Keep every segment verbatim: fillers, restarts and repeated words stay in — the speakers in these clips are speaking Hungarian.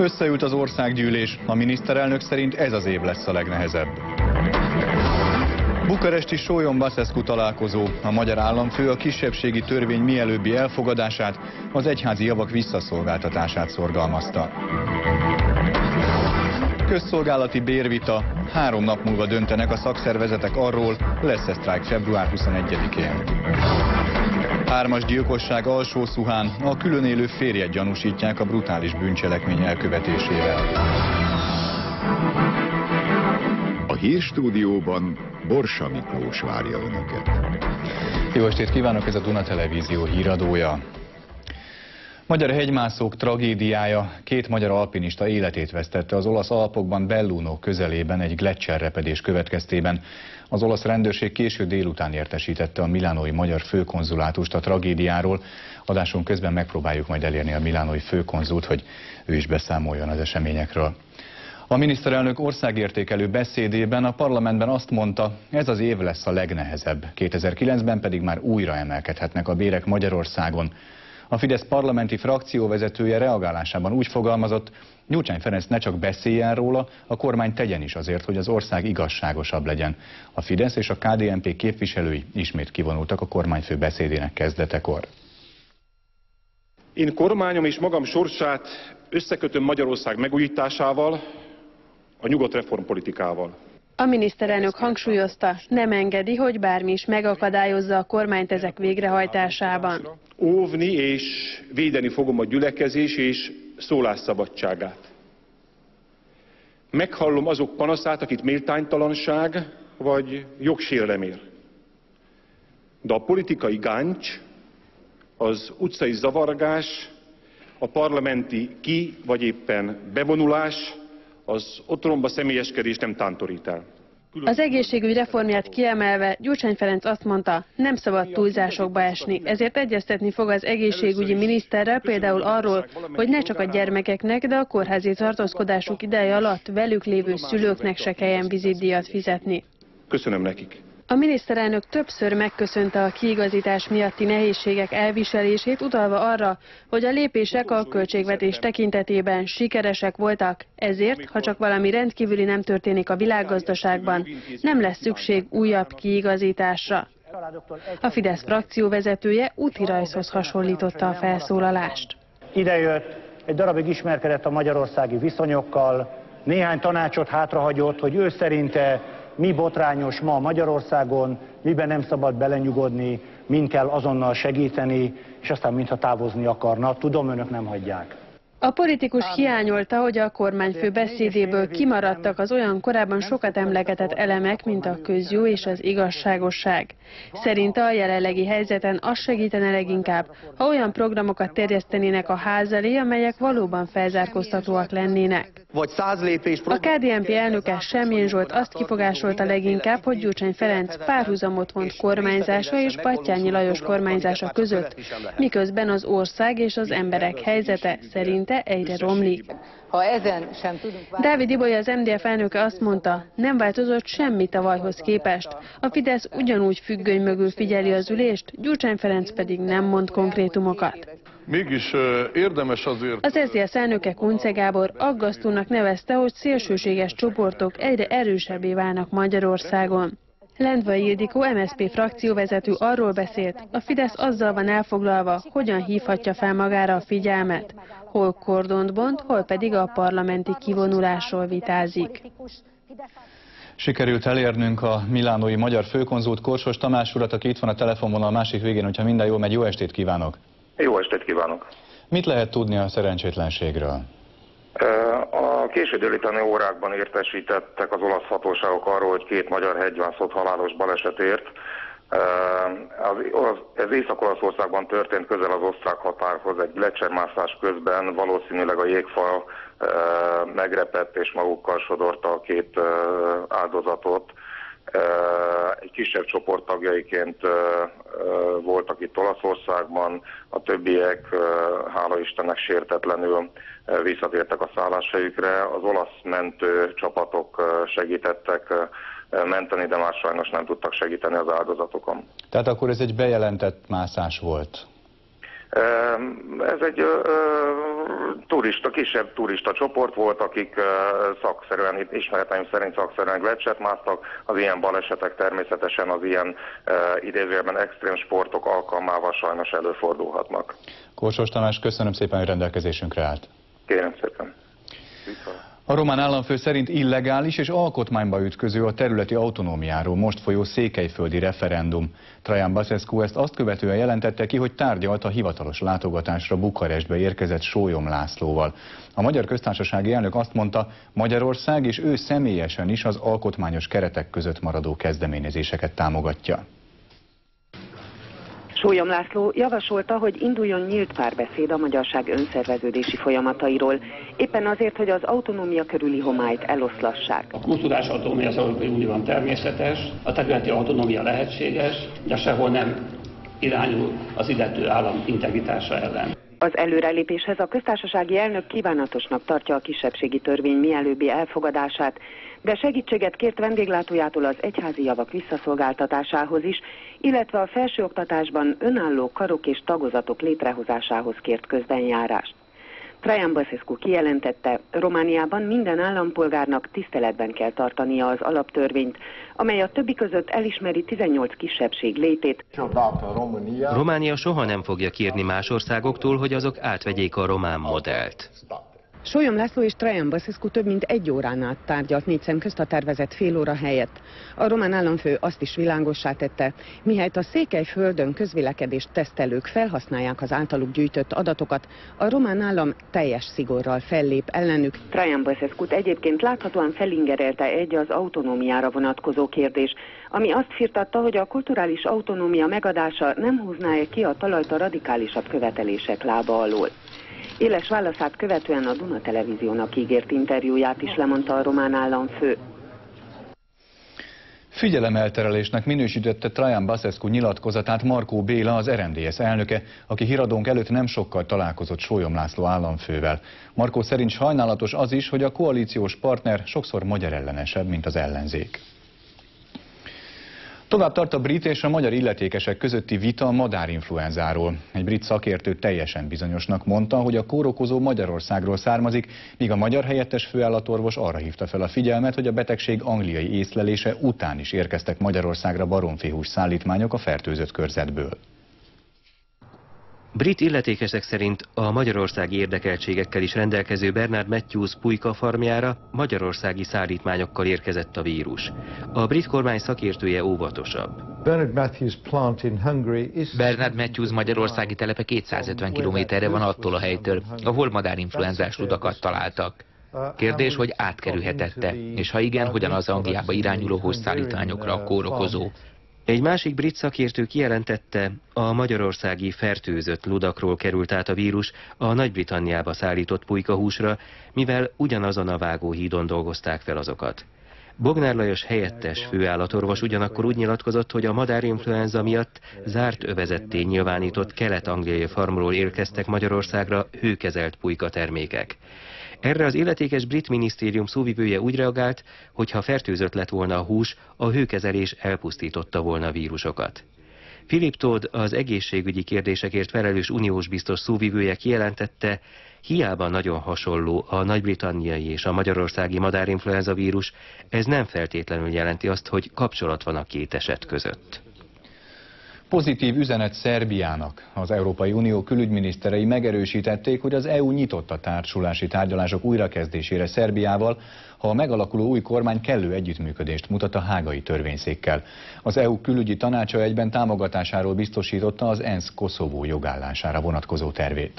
Összeült az országgyűlés, a miniszterelnök szerint ez az év lesz a legnehezebb. Bukaresti Sólyom-Baszeszcu találkozó. A magyar államfő a kisebbségi törvény mielőbbi elfogadását, az egyházi javak visszaszolgáltatását szorgalmazta. Közszolgálati bérvita. Három nap múlva döntenek a szakszervezetek arról, lesz-e sztrájk február huszonegyedikén. Hármas gyilkosság Alsó-Szuhán, a külön élő férjet gyanúsítják a brutális bűncselekmény elkövetésével. A hírstúdióban Borsa Miklós várja Önöket. Jó estét kívánok, ez a Duna Televízió híradója. Magyar hegymászók tragédiája. Két magyar alpinista életét vesztette az olasz Alpokban, Belluno közelében egy gleccserrepedés következtében. Az olasz rendőrség késő délután értesítette a milánói magyar főkonzulátust a tragédiáról. Adásunk közben megpróbáljuk majd elérni a milánói főkonzult, hogy ő is beszámoljon az eseményekről. A miniszterelnök országértékelő beszédében a parlamentben azt mondta, ez az év lesz a legnehezebb, kétezer-kilencben pedig már újra emelkedhetnek a bérek Magyarországon. A Fidesz parlamenti frakcióvezetője reagálásában úgy fogalmazott, Gyurcsány Ferenc ne csak beszéljen róla, a kormány tegyen is azért, hogy az ország igazságosabb legyen. A Fidesz és a ká dé en pé képviselői ismét kivonultak a kormányfő beszédének kezdetekor. Én kormányom és magam sorsát összekötöm Magyarország megújításával, a nyugodt reformpolitikával. A miniszterelnök hangsúlyozta, nem engedi, hogy bármi is megakadályozza a kormányt ezek végrehajtásában. Óvni és védeni fogom a gyülekezés és szólásszabadságát. Meghallom azok panaszát, akit méltánytalanság vagy jogsérelem ér. De a politikai gáncs, az utcai zavargás, a parlamenti ki- vagy éppen bevonulás, az otromba személyeskedés nem tántorít el. Az egészségügy reformját kiemelve Gyurcsány Ferenc azt mondta, nem szabad túlzásokba esni, ezért egyeztetni fog az egészségügyi miniszterrel például arról, hogy ne csak a gyermekeknek, de a kórházi tartózkodásuk ideje alatt velük lévő szülőknek se kelljen vizitdíjat fizetni. Köszönöm nekik. A miniszterelnök többször megköszönte a kiigazítás miatti nehézségek elviselését, utalva arra, hogy a lépések a költségvetés tekintetében sikeresek voltak, ezért, ha csak valami rendkívüli nem történik a világgazdaságban, nem lesz szükség újabb kiigazításra. A Fidesz frakcióvezetője útirajzhoz hasonlította a felszólalást. Idejött, egy darabig ismerkedett a magyarországi viszonyokkal, néhány tanácsot hátrahagyott, hogy ő szerinte mi botrányos ma Magyarországon, miben nem szabad belenyugodni, min kell azonnal segíteni, és aztán mintha távozni akarna. Tudom, önök nem hagyják. A politikus hiányolta, hogy a kormányfő beszédéből kimaradtak az olyan korábban sokat emlegetett elemek, mint a közjó és az igazságosság. Szerinte a jelenlegi helyzeten az segítene leginkább, ha olyan programokat terjesztenének a ház elé, amelyek valóban felzárkóztatóak lennének. A ká dé en pé elnöke Semjén Zsolt azt kifogásolta leginkább, hogy Gyurcsány Ferenc párhuzamot vont kormányzása és Batthyány Lajos kormányzása között, miközben az ország és az emberek helyzete szerinte egyre romlik. Ha ezen sem tudunk... Dávid Ibolya, az em dé ef elnöke azt mondta, nem változott semmi tavalyhoz képest. A Fidesz ugyanúgy függöny mögül figyeli az ülést, Gyurcsány Ferenc pedig nem mond konkrétumokat. Mégis érdemes azért... Az es zé dé es elnöke Kunce Gábor aggasztónak nevezte, hogy szélsőséges csoportok egyre erősebbé válnak Magyarországon. Lendvai Ildikó em es zé pé frakcióvezető arról beszélt, a Fidesz azzal van elfoglalva, hogyan hívhatja fel magára a figyelmet, hol kordont bont, hol pedig a parlamenti kivonulásról vitázik. Sikerült elérnünk a milánói magyar főkonzult Korsos Tamás urat, aki itt van a telefonvonal a másik végén, hogyha minden jól megy, jó estét kívánok! Jó estét kívánok! Mit lehet tudni a szerencsétlenségről? A késő délutáni órákban értesítettek az olasz hatóságok arról, hogy két magyar hegymászót halálos baleset ért. Ez Észak-Olaszországban történt, közel az osztrák határhoz, egy gleccsermászás közben valószínűleg a jégfal megrepett és magukkal sodorta a két áldozatot. Egy kisebb csoport tagjaiként voltak itt Olaszországban, a többiek, hála Istennek, sértetlenül visszatértek a szálláshelyükre. Az olasz mentő csapatok segítettek menteni, de már sajnos nem tudtak segíteni az áldozatokon. Tehát akkor ez egy bejelentett mászás volt? Ez egy ö, turista, kisebb turista csoport volt, akik ö, szakszerűen, ismereteim szerint szakszerűen gleccset másztak. Az ilyen balesetek természetesen az ilyen ö, idézőjelben extrém sportok alkalmával sajnos előfordulhatnak. Korsos Tamás, köszönöm szépen, hogy rendelkezésünkre állt. Kérem szépen. Viszont. A román államfő szerint illegális és alkotmányba ütköző a területi autonómiáról most folyó székelyföldi referendum. Traian Basescu ezt azt követően jelentette ki, hogy tárgyalt a hivatalos látogatásra Bukarestbe érkezett Sólyom Lászlóval. A Magyar Köztársasági Elnök azt mondta, Magyarország és ő személyesen is az alkotmányos keretek között maradó kezdeményezéseket támogatja. Sólyom László javasolta, hogy induljon nyílt párbeszéd a magyarság önszerveződési folyamatairól, éppen azért, hogy az autonómia körüli homályt eloszlassák. A kulturális autonómia az Európai Unióban természetes, a területi autonómia lehetséges, de sehol nem irányul az illető állam integritása ellen. Az előrelépéshez a köztársasági elnök kívánatosnak tartja a kisebbségi törvény mielőbbi elfogadását, de segítséget kért vendéglátójától az egyházi javak visszaszolgáltatásához is, illetve a felsőoktatásban önálló karok és tagozatok létrehozásához kért közbenjárást. Traian Basescu kijelentette, Romániában minden állampolgárnak tiszteletben kell tartania az alaptörvényt, amely a többi között elismeri tizennyolc kisebbség létét. Románia soha nem fogja kérni más országoktól, hogy azok átvegyék a román modellt. Sólyom László és Traian Basescu több mint egy órán át tárgyalt négy szem közt a tervezett fél óra helyett. A román államfő azt is világossá tette, mihelyt a Székelyföldön közvélekedést tesztelők felhasználják az általuk gyűjtött adatokat, a román állam teljes szigorral fellép ellenük. Traian Basescut egyébként láthatóan felingerelte egy az autonómiára vonatkozó kérdés, ami azt firtatta, hogy a kulturális autonómia megadása nem húzná-e ki a talajt a radikálisabb követelések lába alól. Éles válaszát követően a Duna Televíziónak ígért interjúját is lemondta a román államfő. Figyelemelterelésnek minősítette Traian Basescu nyilatkozatát Markó Béla, az er em dé es elnöke, aki híradónk előtt nem sokkal találkozott Sólyom László államfővel. Markó szerint sajnálatos az is, hogy a koalíciós partner sokszor magyarellenesebb, mint az ellenzék. Tovább tart a brit és a magyar illetékesek közötti vita a madárinfluenzáról. Egy brit szakértő teljesen bizonyosnak mondta, hogy a kórokozó Magyarországról származik, míg a magyar helyettes főállatorvos arra hívta fel a figyelmet, hogy a betegség angliai észlelése után is érkeztek Magyarországra baromféhús szállítmányok a fertőzött körzetből. Brit illetékesek szerint a magyarországi érdekeltségekkel is rendelkező Bernard Matthews pulyka farmjára magyarországi szállítmányokkal érkezett a vírus. A brit kormány szakértője óvatosabb. Bernard Matthews magyarországi telepe kétszázötven kilométerre van attól a helytől, ahol madárinfluenzás ludakat találtak. Kérdés, hogy átkerülhetette, és ha igen, hogyan az Angliába irányuló hozszállítmányokra a kórokozó. Egy másik brit szakértő kijelentette, a magyarországi fertőzött ludakról került át a vírus a Nagy-Britanniába szállított pulykahúsra, mivel ugyanazon a vágóhídon dolgozták fel azokat. Bognár Lajos helyettes főállatorvos ugyanakkor úgy nyilatkozott, hogy a madárinfluenza miatt zárt övezetté nyilvánított kelet-angliai farmról érkeztek Magyarországra hőkezelt pulykatermékek. Erre az illetékes brit minisztérium szóvivője úgy reagált, hogy ha fertőzött lett volna a hús, a hőkezelés elpusztította volna a vírusokat. Philip Todd, az egészségügyi kérdésekért felelős uniós biztos szóvivője kijelentette, hiába nagyon hasonló a nagy-britanniai és a magyarországi madárinfluenza vírus, ez nem feltétlenül jelenti azt, hogy kapcsolat van a két eset között. Pozitív üzenet Szerbiának. Az Európai Unió külügyminiszterei megerősítették, hogy az é u nyitott a társulási tárgyalások újrakezdésére Szerbiával, ha a megalakuló új kormány kellő együttműködést mutat a hágai törvényszékkel. Az é u külügyi tanácsa egyben támogatásáról biztosította az ENSZ Koszovó jogállására vonatkozó tervét.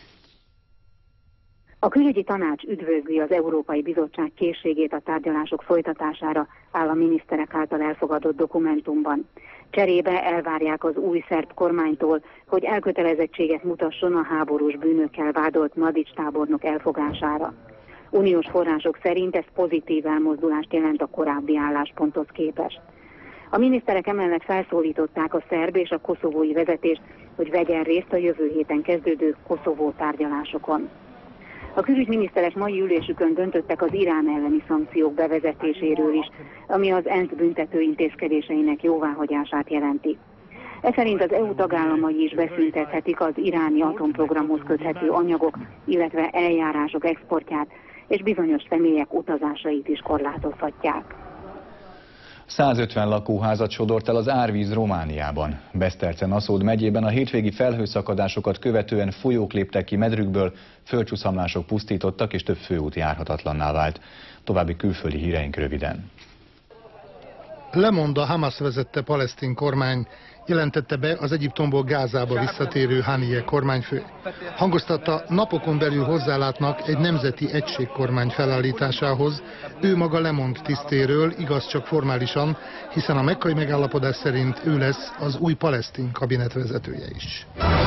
A külügyi tanács üdvözli az Európai Bizottság készségét a tárgyalások folytatására, áll a miniszterek által elfogadott dokumentumban. Cserébe elvárják az új szerb kormánytól, hogy elkötelezettséget mutasson a háborús bűnökkel vádolt Mladić tábornok elfogására. Uniós források szerint ez pozitív elmozdulást jelent a korábbi állásponthoz képest. A miniszterek emellett felszólították a szerb és a koszovói vezetést, hogy vegyen részt a jövő héten kezdődő Koszovó tárgyalásokon. A külügyminiszterek mai ülésükön döntöttek az Irán elleni szankciók bevezetéséről is, ami az ENSZ büntető intézkedéseinek jóváhagyását jelenti. Ez szerint az é u tagállamai is beszüntethetik az iráni atomprogramhoz köthető anyagok, illetve eljárások exportját, és bizonyos személyek utazásait is korlátozhatják. százötven lakóházat sodort el az árvíz Romániában. Beszterce-Naszód megyében a hétvégi felhőszakadásokat követően folyók léptek ki medrükből, földcsúszamlások pusztítottak és több főút járhatatlanná vált. További külföldi híreink röviden. Lemond a Hamas vezette palesztin kormány, jelentette be az Egyiptomból Gázába visszatérő Haniyeh kormányfő. Hangoztatta, napokon belül hozzálátnak egy nemzeti egységkormány felállításához. Ő maga lemond tisztéről, igaz csak formálisan, hiszen a mekkai megállapodás szerint ő lesz az új palesztin kabinet vezetője is.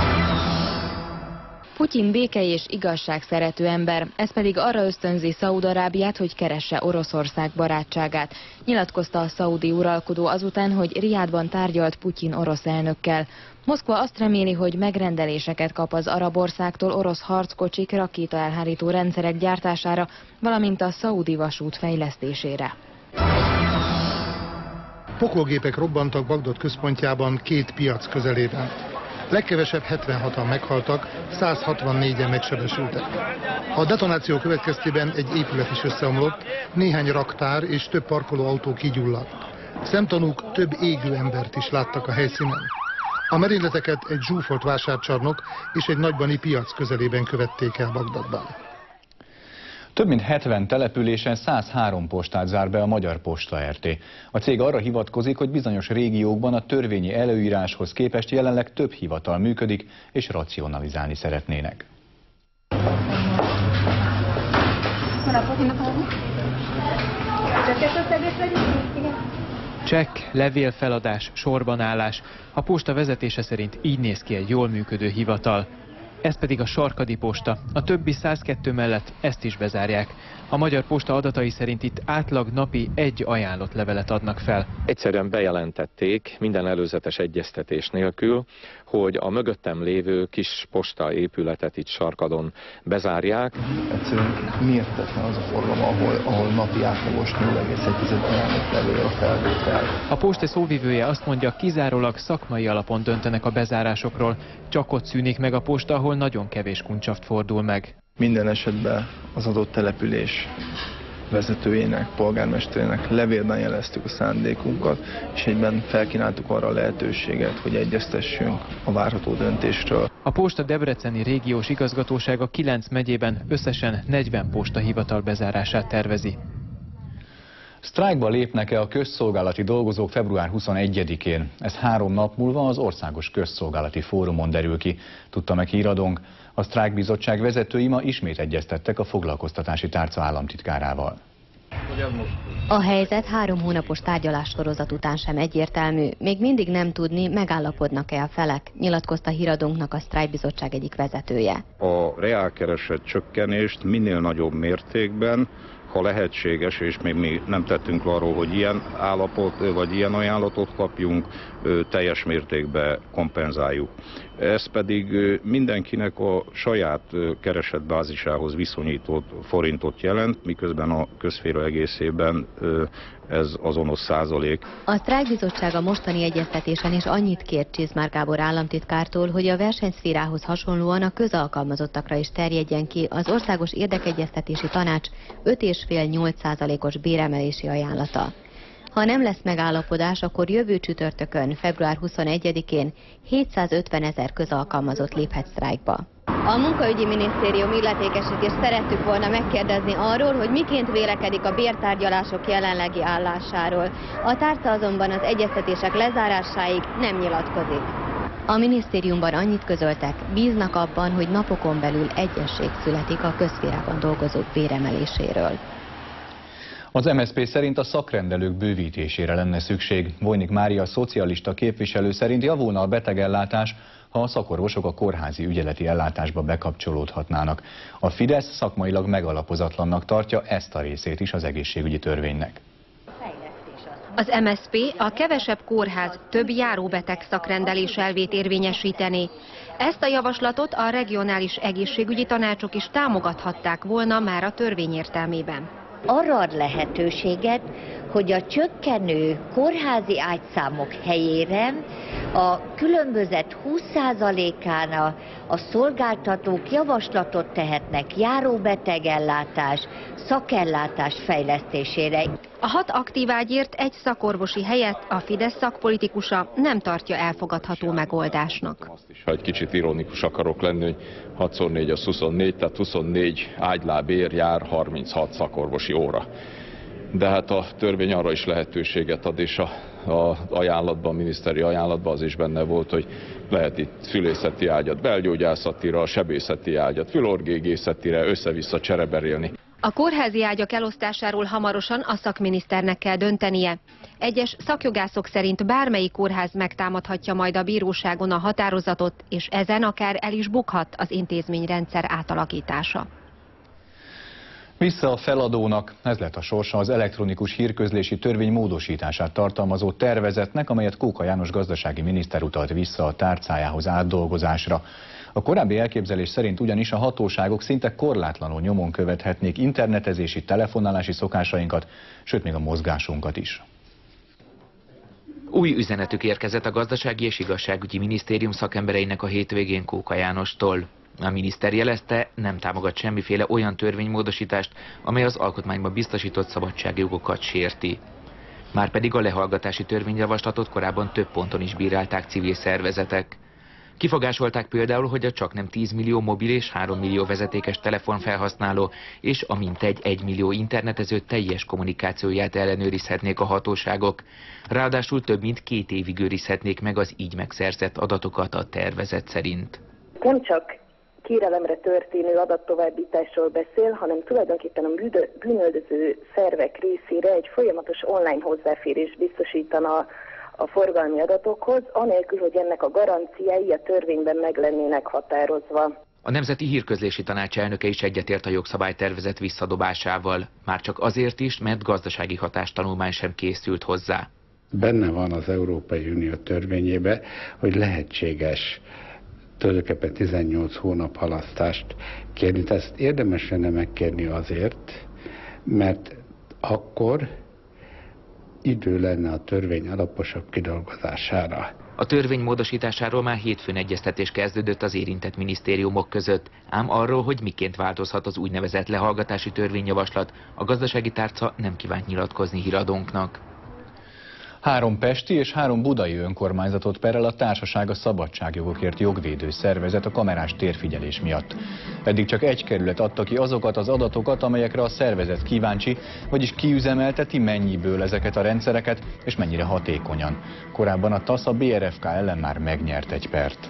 Putyin béke és igazságszerető ember, ez pedig arra ösztönzi Szaúd-Arábiát, hogy keresse Oroszország barátságát. Nyilatkozta a szaudi uralkodó azután, hogy Riádban tárgyalt Putyin orosz elnökkel. Moszkva azt reméli, hogy megrendeléseket kap az arab országtól orosz harckocsik, rakétaelhárító rendszerek gyártására, valamint a szaudi vasút fejlesztésére. Pokolgépek robbantak Bagdad központjában két piac közelében. Legkevesebb hetvenhatan meghaltak, száz hatvannégyen megsebesültek. A detonáció következtében egy épület is összeomlott, néhány raktár és több parkolóautó kigyulladt. Szemtanúk több égő embert is láttak a helyszínen. A merényleteket egy zsúfolt vásárcsarnok és egy nagybani piac közelében követték el Bagdadban. Több mint hetven településen száz három postát zár be a Magyar Posta er té. A cég arra hivatkozik, hogy bizonyos régiókban a törvényi előíráshoz képest jelenleg több hivatal működik, és racionalizálni szeretnének. Csekk, levélfeladás, sorbanállás. A posta vezetése szerint így néz ki egy jól működő hivatal. Ez pedig a Sarkadi Posta. A többi száz kettő mellett ezt is bezárják. A Magyar Posta adatai szerint itt átlag napi egy ajánlott levelet adnak fel. Egyszerűen bejelentették minden előzetes egyeztetés nélkül, hogy a mögöttem lévő kis posta épületet itt Sarkadon bezárják. Egyszerűen mérhetetlen az a forgalom, ahol, ahol napi átlagos nulla egész egy ajánlott levél a felvétel. A posta szóvivője azt mondja, kizárólag szakmai alapon döntenek a bezárásokról. Csak ott szűnik meg a posta, ahol nagyon kevés kuncsaft fordul meg. Minden esetben az adott település vezetőjének, polgármesterének levélben jeleztük a szándékunkat, és egyben felkínáltuk arra a lehetőséget, hogy egyeztessünk a várható döntésről. A posta debreceni régiós igazgatósága kilenc megyében összesen negyven postahivatal bezárását tervezi. Sztrájkba lépnek-e a közszolgálati dolgozók február huszonegyedikén? Ez három nap múlva az Országos Közszolgálati Fórumon derül ki, tudta meg híradónk. A sztrájkbizottság vezetői ma ismét egyeztettek a foglalkoztatási tárca államtitkárával. A helyzet három hónapos tárgyalássorozat után sem egyértelmű. Még mindig nem tudni, megállapodnak-e a felek, nyilatkozta híradónknak a sztrájkbizottság egyik vezetője. A reálkereset csökkenést minél nagyobb mértékben, ha lehetséges, és még mi nem tettünk arról, hogy ilyen állapot vagy ilyen ajánlatot kapjunk, teljes mértékben kompenzáljuk. Ez pedig mindenkinek a saját keresetbázisához viszonyított forintot jelent, miközben a közszféra egészében ez azonos százalék. A sztrájkbizottság a mostani egyeztetésen is annyit kért Csizmár Gábor államtitkártól, hogy a versenyszférához hasonlóan a közalkalmazottakra is terjedjen ki az Országos Érdekegyeztetési Tanács öt egész öt-nyolc százalékos béremelési ajánlata. Ha nem lesz megállapodás, akkor jövő csütörtökön, február huszonegyedikén hétszázötven ezer közalkalmazott léphet sztrájkba. A munkaügyi minisztérium illetékesét szerettük volna megkérdezni arról, hogy miként vélekedik a bértárgyalások jelenlegi állásáról. A tárca azonban az egyeztetések lezárásáig nem nyilatkozik. A minisztériumban annyit közöltek, bíznak abban, hogy napokon belül egyesség születik a közszférában dolgozók béremeléséről. Az em es zé pé szerint a szakrendelők bővítésére lenne szükség. Vojnik Mária szocialista képviselő szerint javulna a betegellátás, ha a szakorvosok a kórházi ügyeleti ellátásba bekapcsolódhatnának. A Fidesz szakmailag megalapozatlannak tartja ezt a részét is az egészségügyi törvénynek. Az em es zé pé a kevesebb kórház, több járóbeteg szakrendelés elvét érvényesíteni. Ezt a javaslatot a regionális egészségügyi tanácsok is támogathatták volna már a törvény értelmében. Arra ad lehetőséget, hogy a csökkenő kórházi ágyszámok helyére A különbözet húsz százalékán a, a szolgáltatók javaslatot tehetnek járóbetegellátás, szakellátás fejlesztésére. A hat aktív ágyért egy szakorvosi helyett a Fidesz szakpolitikusa nem tartja elfogadható megoldásnak. Ha egy kicsit ironikus akarok lenni, hogy hat szor négy az huszonnégy, tehát huszonnégy ágylábér jár harminchat szakorvosi óra. De hát a törvény arra is lehetőséget ad, és a, a ajánlatban, a miniszteri ajánlatban az is benne volt, hogy lehet itt fülészeti ágyat belgyógyászatira, sebészeti ágyat fülorgégészetire össze-vissza csereberélni. A kórházi ágyak elosztásáról hamarosan a szakminiszternek kell döntenie. Egyes szakjogászok szerint bármelyik kórház megtámadhatja majd a bíróságon a határozatot, és ezen akár el is bukhat az intézményrendszer átalakítása. Vissza a feladónak, ez lett a sorsa az elektronikus hírközlési törvény módosítását tartalmazó tervezetnek, amelyet Kóka János gazdasági miniszter utalt vissza a tárcájához átdolgozásra. A korábbi elképzelés szerint ugyanis a hatóságok szinte korlátlanul nyomon követhetnék internetezési, telefonálási szokásainkat, sőt még a mozgásunkat is. Új üzenetük érkezett a Gazdasági és Igazságügyi Minisztérium szakembereinek a hétvégén Kóka Jánostól. A miniszter jelezte, nem támogat semmiféle olyan törvénymódosítást, amely az alkotmányban biztosított szabadságjogokat sérti. Márpedig a lehallgatási törvényjavaslatot korábban több ponton is bírálták civil szervezetek. Kifogásolták például, hogy a csaknem tíz millió mobil és három millió vezetékes telefonfelhasználó és a mintegy egy millió internetező teljes kommunikációját ellenőrizhetnék a hatóságok. Ráadásul több mint két évig őrizhetnék meg az így megszerzett adatokat a tervezet szerint. Nem csak kérelemre történő adattovábbításról beszél, hanem tulajdonképpen a bűnöldöző szervek részére egy folyamatos online hozzáférés biztosítana a forgalmi adatokhoz, anélkül, hogy ennek a garanciái a törvényben meg lennének határozva. A Nemzeti Hírközlési Tanács elnöke is egyetért a jogszabálytervezet visszadobásával. Már csak azért is, mert gazdasági hatástanulmány sem készült hozzá. Benne van az Európai Unió törvényébe, hogy lehetséges tulajdonképpen tizennyolc hónap halasztást kérni. Tehát ezt érdemes lenne megkérni azért, mert akkor idő lenne a törvény alaposabb kidolgozására. A törvény módosításáról már hétfőn egyeztetés kezdődött az érintett minisztériumok között, ám arról, hogy miként változhat az úgynevezett lehallgatási törvényjavaslat, a gazdasági tárca nem kívánt nyilatkozni híradónknak. Három pesti és három budai önkormányzatot perel a Társaság a Szabadságjogokért jogvédő szervezet a kamerás térfigyelés miatt. Eddig csak egy kerület adta ki azokat az adatokat, amelyekre a szervezet kíváncsi, vagyis kiüzemelteti mennyiből ezeket a rendszereket, és mennyire hatékonyan. Korábban a TASZ a bé er ef ká ellen már megnyert egy pert.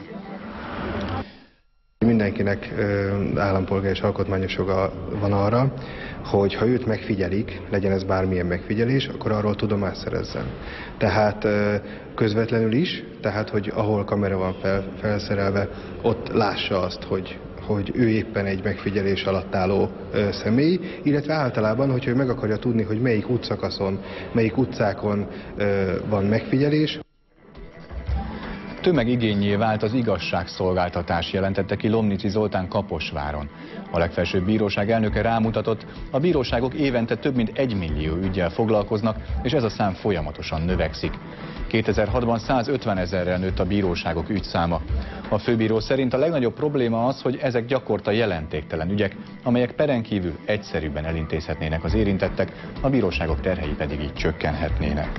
Mindenkinek állampolgári és alkotmányos joga van arra, hogy ha őt megfigyelik, legyen ez bármilyen megfigyelés, akkor arról tudomást szerezzen. Tehát közvetlenül is, tehát hogy ahol kamera van fel, felszerelve, ott lássa azt, hogy, hogy ő éppen egy megfigyelés alatt álló ö, személy, illetve általában, hogyha ő meg akarja tudni, hogy melyik útszakaszon, melyik utcákon ö, van megfigyelés. Tömegigénnyé vált az igazságszolgáltatás, jelentette ki Lomnici Zoltán Kaposváron. A legfelsőbb bíróság elnöke rámutatott, a bíróságok évente több mint egy millió üggyel foglalkoznak, és ez a szám folyamatosan növekszik. kétezer-hatban százötven ezerrel nőtt a bíróságok ügyszáma. A főbíró szerint a legnagyobb probléma az, hogy ezek gyakorta jelentéktelen ügyek, amelyek peren kívül egyszerűbben elintézhetnének az érintettek, a bíróságok terhei pedig így csökkenhetnének.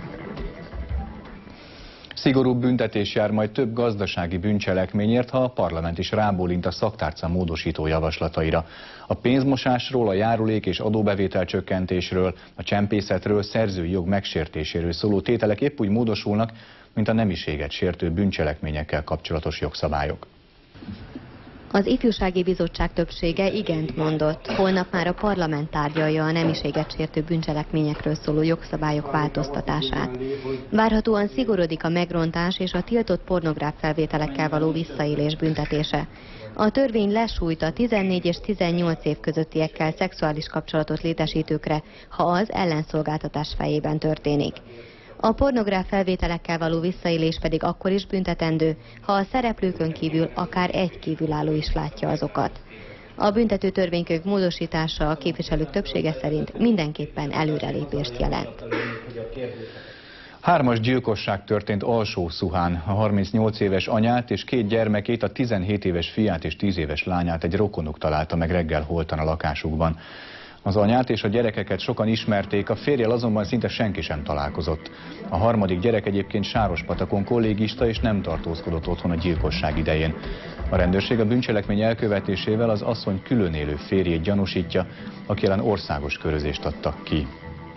Szigorúbb büntetés jár majd több gazdasági bűncselekményért, ha a parlament is rábólint a szaktárca módosító javaslataira. A pénzmosásról, a járulék és adóbevétel csökkentésről, a csempészetről, szerzői jog megsértéséről szóló tételek épp úgy módosulnak, mint a nemiséget sértő bűncselekményekkel kapcsolatos jogszabályok. Az Ifjúsági Bizottság többsége igent mondott. Holnap már a parlament tárgyalja a nemiséget sértő bűncselekményekről szóló jogszabályok változtatását. Várhatóan szigorodik a megrontás és a tiltott pornográf felvételekkel való visszaélés büntetése. A törvény lesújt a tizennégy és tizennyolc év közöttiekkel szexuális kapcsolatot létesítőkre, ha az ellenszolgáltatás fejében történik. A pornográf felvételekkel való visszaélés pedig akkor is büntetendő, ha a szereplőkön kívül akár egy kívülálló is látja azokat. A büntető törvénykönyv módosítása a képviselők többsége szerint mindenképpen előrelépést jelent. Hármas gyilkosság történt Alsó-Szuhán. A harmincnyolc éves anyát és két gyermekét, a tizenhét éves fiát és tíz éves lányát egy rokonuk találta meg reggel holtan a lakásukban. Az anyát és a gyerekeket sokan ismerték, a férjel azonban szinte senki sem találkozott. A harmadik gyerek egyébként Sárospatakon kollégista és nem tartózkodott otthon a gyilkosság idején. A rendőrség a bűncselekmény elkövetésével az asszony külön élő férjét gyanúsítja, aki ellen országos körözést adtak ki.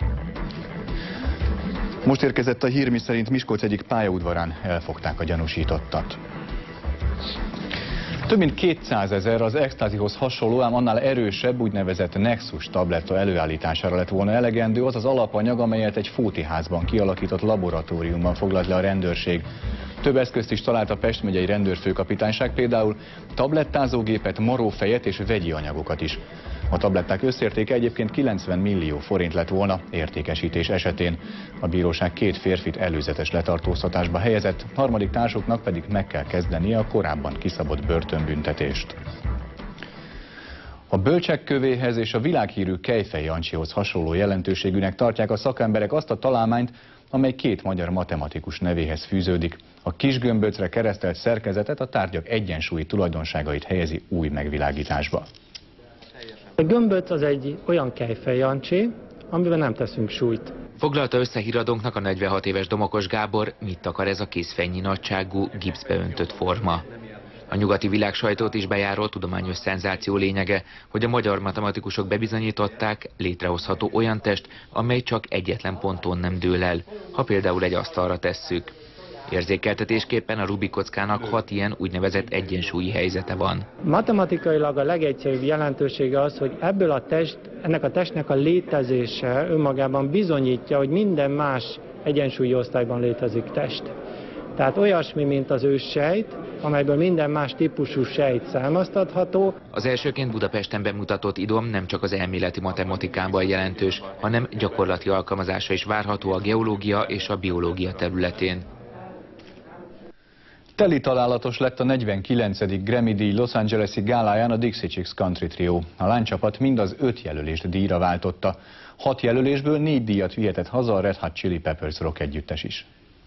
Most érkezett a hír, miszerint Miskolc egyik pályaudvarán elfogták a gyanúsítottat. Több mint kétszázezer az extázihoz hasonló, ám annál erősebb úgynevezett Nexus tabletta előállítására lett volna elegendő az az alapanyag, amelyet egy Fóti-házban kialakított laboratóriumban foglalt le a rendőrség. Több eszközt is talált a Pest megyei rendőrfőkapitányság, például tablettázógépet, marófejet és vegyi anyagokat is. A tabletták összértéke egyébként kilencven millió forint lett volna értékesítés esetén. A bíróság két férfit előzetes letartóztatásba helyezett, harmadik társuknak pedig meg kell kezdenie a korábban kiszabott börtönbüntetést. A bölcsek kövéhez és a világhírű Kejfej Jancsihoz hasonló jelentőségűnek tartják a szakemberek azt a találmányt, amely két magyar matematikus nevéhez fűződik. A kisgömböcre keresztelt szerkezetet, a tárgyak egyensúlyi tulajdonságait helyezi új megvilágításba. A gömböc az egy olyan Kejfej Jancsi, amiben nem teszünk súlyt. Foglalta össze híradónknak a negyvenhat éves Domokos Gábor, mit akar ez a kézfejnyi nagyságú, gipszbe öntött forma. A nyugati világ sajtót is bejáró tudományos szenzáció lényege, hogy a magyar matematikusok bebizonyították, létrehozható olyan test, amely csak egyetlen ponton nem dől el, ha például egy asztalra tesszük. Érzékeltetésképpen a Rubik kockának hat ilyen úgynevezett egyensúlyi helyzete van. Matematikailag a legegyszerűbb jelentősége az, hogy ebből a test, ennek a testnek a létezése önmagában bizonyítja, hogy minden más egyensúlyi osztályban létezik test. Tehát olyasmi, mint az őssejt, amelyből minden más típusú sejt származtatható. Az elsőként Budapesten bemutatott idom nem csak az elméleti matematikában jelentős, hanem gyakorlati alkalmazása is várható a geológia és a biológia területén. Teli találatos lett a negyvenkilencedik Grammy-díj Los Angeles-i gáláján a Dixie Chicks Country Trio. A lánycsapat mind az öt jelölést díjra váltotta. Hat jelölésből négy díjat vihetett haza a Red Hot Chili Peppers rock együttes is.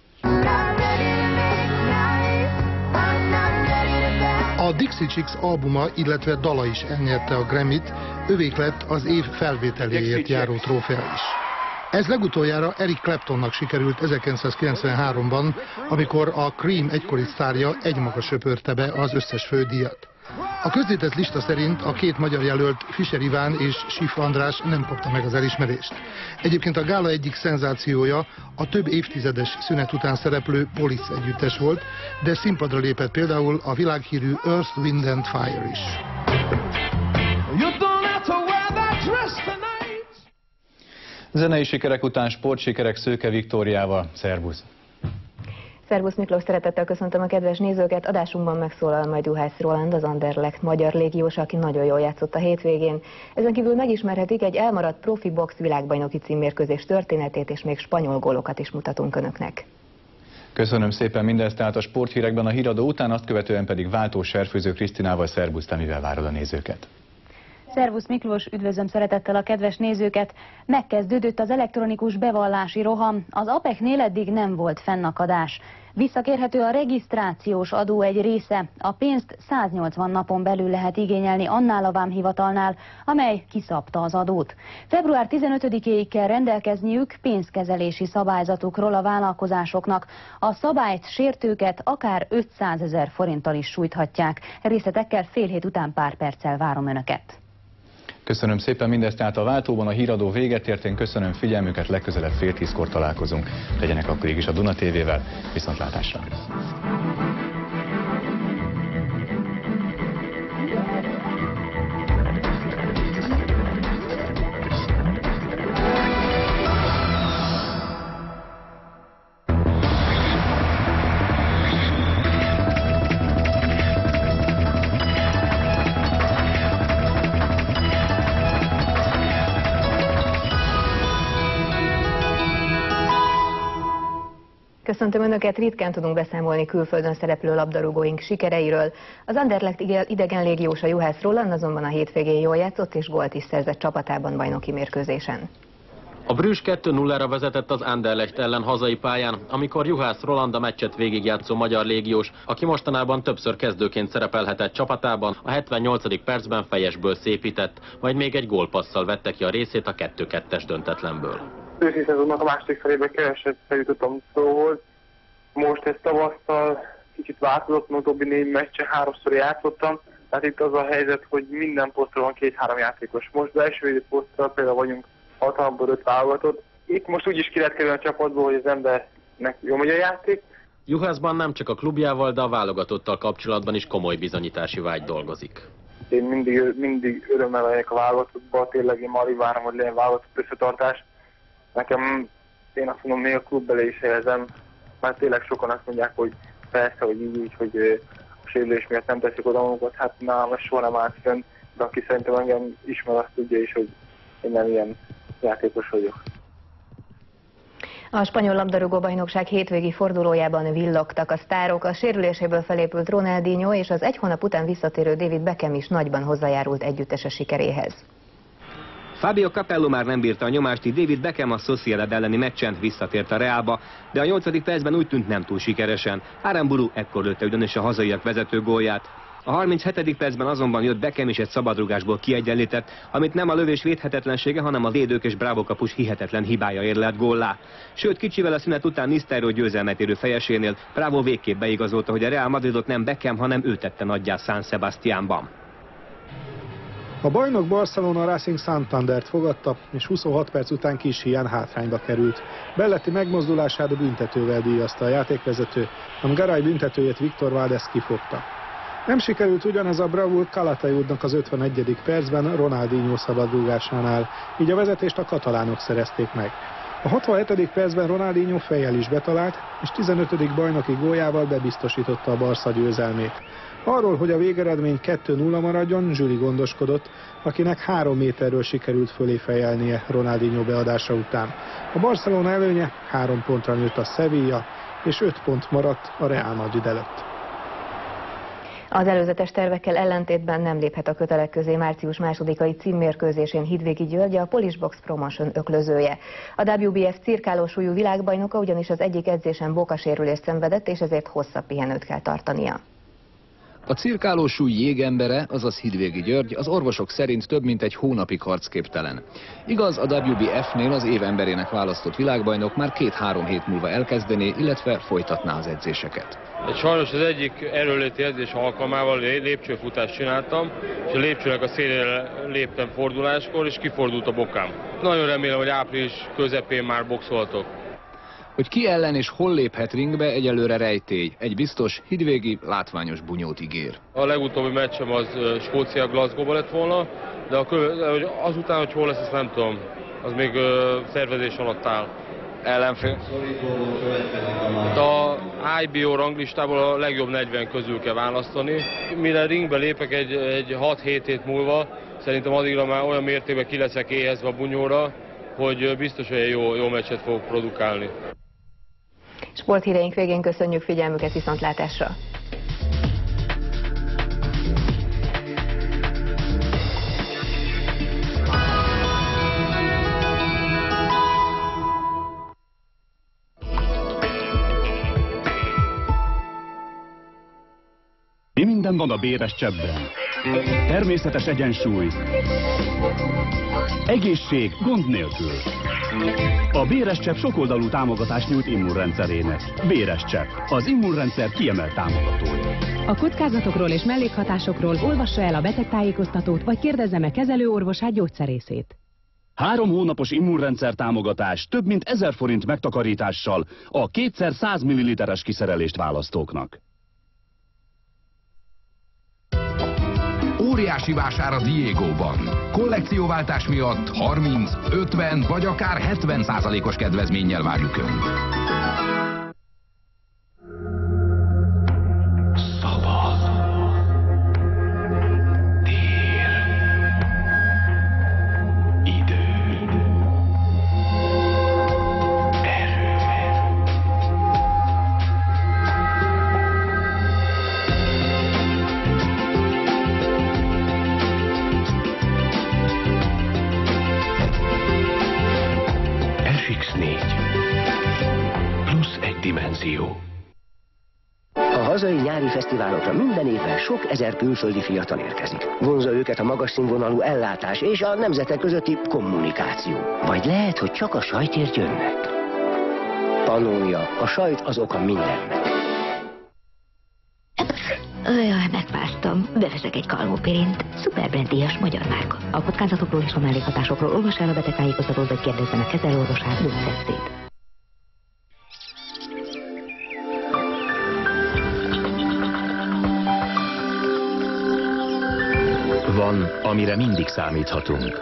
A Dixie Chicks albuma, illetve dala is elnyerte a Grammy-t, övék lett az év felvételéért járó trófea is. Ez legutoljára Eric Claptonnak sikerült ezerkilencszázkilencvenháromban, amikor a Cream egykori sztárja egymaga söpörte be az összes fődíjat. A közzétett lista szerint a két magyar jelölt, Fischer Iván és Schiff András nem kapta meg az elismerést. Egyébként a gála egyik szenzációja a több évtizedes szünet után szereplő Police együttes volt, de színpadra lépett például a világhírű Earth, Wind and Fire is. Zenei sikerek után sportsikerek Szőke Viktóriával. Szervusz! Szervusz Miklós, szeretettel köszöntöm a kedves nézőket. Adásunkban megszólal majd Juhász Roland, az Anderlecht magyar légiós, aki nagyon jól játszott a hétvégén. Ezen kívül megismerhetik egy elmaradt profi box világbajnoki címmérkőzés történetét, és még spanyol gólokat is mutatunk önöknek. Köszönöm szépen mindezt, tehát a sporthírekben a híradó után, azt követően pedig Váltó Serfőző Krisztinával. Szervusz, te mivel várod a nézőket? Szervusz Miklós, üdvözlöm szeretettel a kedves nézőket! Megkezdődött az elektronikus bevallási roham. Az á pé-nél eddig nem volt fennakadás. Visszakérhető a regisztrációs adó egy része. A pénzt száznyolcvan napon belül lehet igényelni annál a vámhivatalnál, amely kiszabta az adót. február tizenötödikéig kell rendelkezniük pénzkezelési szabályzatukról a vállalkozásoknak. A szabályt sértőket akár ötszázezer forinttal is sújthatják. Részletekkel fél hét után pár perccel várom önöket. Köszönöm szépen mindezt, tehát a váltóban a híradó véget ért. Én köszönöm figyelmüket, legközelebb fél tízkor találkozunk. Legyenek akkor is a Duna té vével. Viszontlátásra! Köszöntöm Önöket, ritkán tudunk beszámolni külföldön szereplő labdarúgóink sikereiről. Az Anderlecht idegen légiósa Juhász Roland azonban a hétvégén jól játszott és gólt is szerzett csapatában bajnoki mérkőzésen. A Brügge kettő nullára vezetett az Anderlecht ellen hazai pályán, amikor Juhász Roland a meccset végigjátszó magyar légiós, aki mostanában többször kezdőként szerepelhetett csapatában, a hetvennyolcadik percben fejesből szépített, majd még egy gólpasszal vette ki a részét a kettő kettes döntetlenből. Őszi szezonnak a második felében keveset feljutottam szóhoz. Most ezt tavasszal kicsit változott, mert utóbbi négy meccsen háromszor játszottam. Tehát itt az a helyzet, hogy minden posztra van két-három játékos. Most belső posztra például vagyunk hatvanból öt válogatott. Itt most úgy is ki lehet kerülni a csapatból, hogy az embernek jó megy a játék. Juhászban nem csak a klubjával, de a válogatottal kapcsolatban is komoly bizonyítási vágy dolgozik. Én mindig, mindig örömmel legyek a válogatottban, tényleg én alig várom, hogy legyen válogatott összetartás. Nekem, én azt mondom, még a klub belé is helyezem, mert tényleg sokan azt mondják, hogy persze, hogy így, így hogy a sérülés miatt nem teszik oda magukat, hát nálam ez soha nem állt fönn, de aki szerintem engem ismer, azt tudja is, hogy én nem ilyen játékos vagyok. A spanyol labdarúgó-bajnokság hétvégi fordulójában villogtak a sztárok, a sérüléséből felépült Ronaldinho és az egy hónap után visszatérő David Beckham is nagyban hozzájárult együttese sikeréhez. Fabio Capello már nem bírta a nyomást, így David Beckham a Sociedad elleni meccsen visszatért a Realba, de a nyolcadik percben úgy tűnt nem túl sikeresen. Aramburu ekkor lőtte ugyanis a hazaiak vezető gólját. A harminchetedik percben azonban jött Beckham is egy szabadrugásból kiegyenlített, amit nem a lövés védhetetlensége, hanem a védők és Bravo kapus hihetetlen hibája érlelt góllá. Sőt, kicsivel a szünet után Nistelrooy győzelmet érő fejesénél Bravo végképp beigazolta, hogy a Real Madridot nem Beckham, hanem ő tette nagyjá San Sebastiánban. A bajnok Barcelona Racing Santandert fogadta, és huszonhat perc után kis hián hátrányba került. Belletti megmozdulását büntetővel díjazta a játékvezető, ám Garay büntetőjét Viktor Valdés kifogta. Nem sikerült ugyanez a bravúr Calatayudnak az ötvenegyedik percben Ronaldinho szabadrúgásánál, így a vezetést a katalánok szerezték meg. A hatvanhetedik percben Ronaldinho fejjel is betalált, és tizenötödik bajnoki góljával bebiztosította a Barca győzelmét. Arról, hogy a végeredmény kettő nulla maradjon, Zsüli gondoskodott, akinek három méterről sikerült fölé fejelnie Ronaldinho beadása után. A Barcelona előnye három pontra nőtt a Sevilla, és öt pont maradt a Real Madrid előtt. Az előzetes tervekkel ellentétben nem léphet a kötelek közé március másodikai címmérkőzésén Hidvégi György, a Polish Box Promotion öklözője. A dupla vé bé ef cirkálósúlyú világbajnoka ugyanis az egyik edzésen bokasérülést szenvedett, és ezért hosszabb pihenőt kell tartania. A cirkálósúly jégembere, azaz Hidvégi György, az orvosok szerint több mint egy hónapig harcképtelen. Igaz, a dupla vé bé ef-nél az év emberének választott világbajnok már két-három hét múlva elkezdené, illetve folytatná az edzéseket. Sajnos az egyik erőléti edzés alkalmával lépcsőfutást csináltam, és a lépcsőnek a szélére léptem forduláskor, és kifordult a bokám. Nagyon remélem, hogy április közepén már boxolhatok. Hogy ki ellen és hol léphet ringbe, egyelőre rejtély. Egy biztos, Hidvégi látványos bunyót ígér. A legutóbbi meccsem az Skócia Glasgow-ba lett volna, de azután, hogy hol lesz, ezt nem tudom. Az még szervezés alatt áll. Ellenfél? A i bé o ranglistából a legjobb negyven közül kell választani. Mire ringbe lépek egy, egy hat-hét hét múlva, szerintem addigra már olyan mértékben ki leszek éhezve a bunyóra, hogy biztos, hogy egy jó, jó meccset fogok produkálni. Sporthíreink végén köszönjük figyelmüket, viszontlátásra! Mi minden van a béres cseppben? Természetes egyensúly, egészség gond nélkül. A béres csepp sokoldalú támogatást nyújt immunrendszerének. Béres csepp, az immunrendszer kiemelt támogatója. A kockázatokról és mellékhatásokról olvassa el a betegtájékoztatót, vagy kérdezze meg kezelőorvosát, gyógyszerészét. Három hónapos immunrendszer támogatás több mint ezer forint megtakarítással a kétszer száz milliliteres kiszerelést választóknak. Óriási vásár a Diegóban. Kollekcióváltás miatt harminc, ötven vagy akár hetven százalékos kedvezménnyel várjuk Önt. Szabad. Tér. Idő. Erő. dimenzió. A hazai nyári fesztiválokra minden évben sok ezer külföldi fiatal érkezik. Vonza őket a magas színvonalú ellátás és a nemzetek közötti kommunikáció. Vagy lehet, hogy csak a sajtért jönnek. Pannónia, a sajt az oka mindennek. Jaj, megvártam. Beveszek egy kalmopirint. Szuperbrand díjas magyar márka. A kockázatokról és a mellékhatásokról olvass el a betegtájékoztatót, vagy kérdezzen a kezelőorvosát, gyógyszerszét. Van, amire mindig számíthatunk.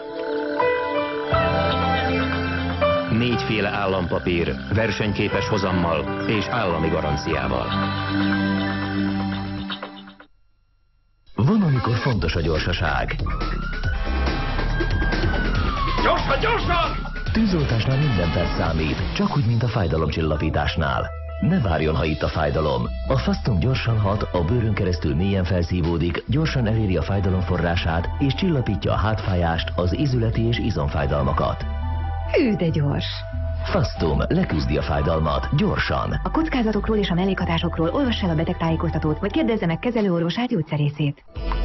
Négyféle állampapír, versenyképes hozammal és állami garanciával. Van, amikor fontos a gyorsaság. Gyorsan, gyorsan! Tűzoltásnál minden perc számít, csak úgy, mint a fájdalomcsillapításnál. Ne várjon, ha itt a fájdalom. A Fastum gyorsan hat, a bőrön keresztül mélyen felszívódik, gyorsan eléri a fájdalom forrását, és csillapítja a hátfájást, az izületi és izomfájdalmakat. Hű, de gyors! Fastum leküzdi a fájdalmat, gyorsan. A kockázatokról és a mellékhatásokról olvass el a betegtájékoztatót, vagy kérdezze meg kezelőorvosát, gyógyszerészét.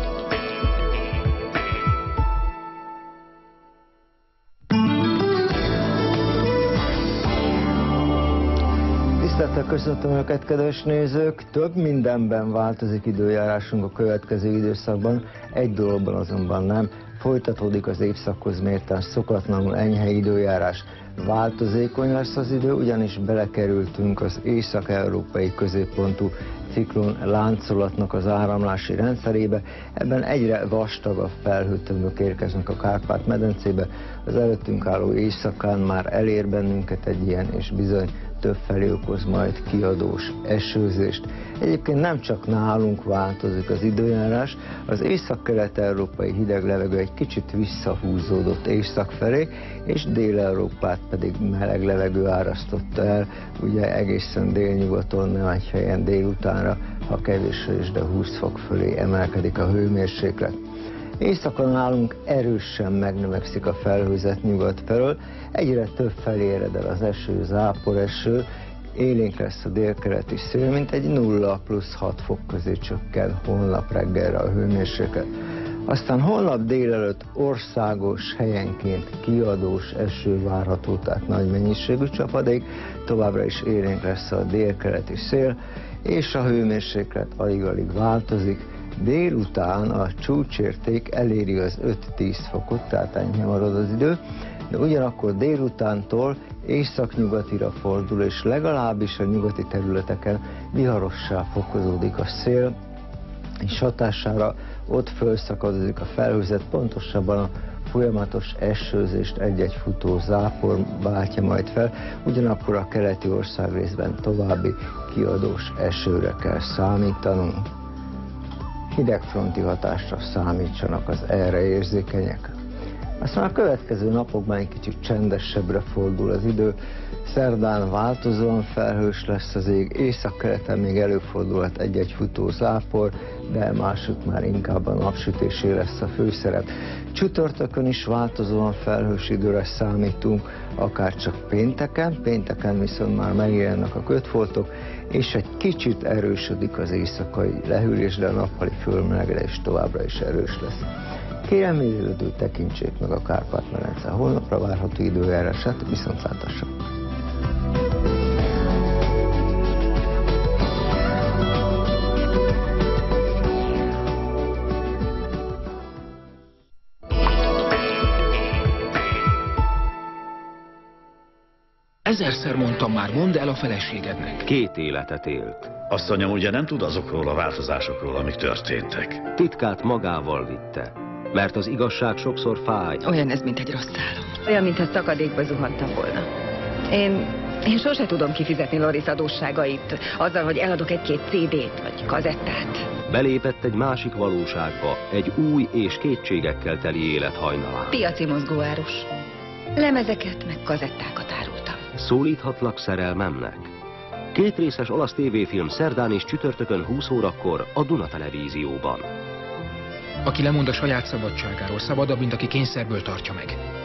Tisztelettel köszöntöm Önöket, kedves nézők! Több mindenben változik időjárásunk a következő időszakban, egy dologban azonban nem. Folytatódik az évszakhoz mérten szokatlanul enyhe időjárás. Változékony lesz az idő, ugyanis belekerültünk az észak-európai középpontú ciklon láncolatnak az áramlási rendszerébe. Ebben egyre vastagabb felhőtömök érkeznek a Kárpát-medencébe. Az előttünk álló éjszakán már elér bennünket egy ilyen, és bizony többfelé okoz majd kiadós esőzést. Egyébként nem csak nálunk változik az időjárás, az észak-kelet-európai hideg levegő egy kicsit visszahúzódott észak felé, és Dél-Európát pedig meleg levegő árasztotta el, ugye egészen délnyugaton, néhány helyen délutánra, ha kevésre is, de húsz fok fölé emelkedik a hőmérséklet. Éjszakon nálunk erősen megnövekszik a felhőzet nyugat felől, egyre több felé ered el az eső, záporeső, élénk lesz a délkeleti szél, mint egy nulla plusz hat fok közé csökken holnap reggelre a hőmérséklet. Aztán holnap délelőtt országos, helyenként kiadós eső várható, tehát nagy mennyiségű csapadék, továbbra is élénk lesz a délkeleti szél, és a hőmérséklet alig-alig változik. Délután a csúcsérték eléri az öt-tíz fokot, tehát enyhe marad az idő, de ugyanakkor délutántól északnyugatira fordul, és legalábbis a nyugati területeken viharossá fokozódik a szél, és hatására ott fölszakadozik a felhőzet, pontosabban a folyamatos esőzést egy-egy futó zápor váltja majd fel, ugyanakkor a keleti országrészben további kiadós esőre kell számítanunk. Hidegfronti hatásra számítsanak az erre érzékenyek. Aztán a következő napokban egy kicsit csendesebbre fordul az idő. Szerdán változóan felhős lesz az ég, északkeleten még előfordulhat egy-egy futó zápor, de másút már inkább a napsütésé lesz a főszerep. Csütörtökön is változóan felhős időre számítunk, akár csak pénteken, pénteken viszont már megjelennek a kötfoltok, és egy kicsit erősödik az éjszakai lehűlés, de a nappali fölmelegedés továbbra is erős lesz. Kérem, mérőidő tekintsék meg a Kárpát-medence holnapra várható időjárását, viszontlátásra! Ezerszer mondtam már, mondd el a feleségednek. Két életet élt. Asszonyom ugye nem tud azokról a változásokról, amik történtek. Titkát magával vitte, mert az igazság sokszor fáj. Olyan ez, mint egy rossz álom. Olyan, mintha szakadékba zuhantam volna. Én, én sose tudom kifizetni Loris adósságait, azzal, hogy eladok egy-két cé dét vagy kazettát. Belépett egy másik valóságba, egy új és kétségekkel teli élet hajnalán. Piaci mozgóárus. Lemezeket meg kazettákat árultam. Szólíthatlak szerelmemnek? Két részes olasz tévéfilm szerdán és csütörtökön húsz órakor a Duna Televízióban. Aki lemond a saját szabadságáról, szabadabb, mint aki kényszerből tartja meg.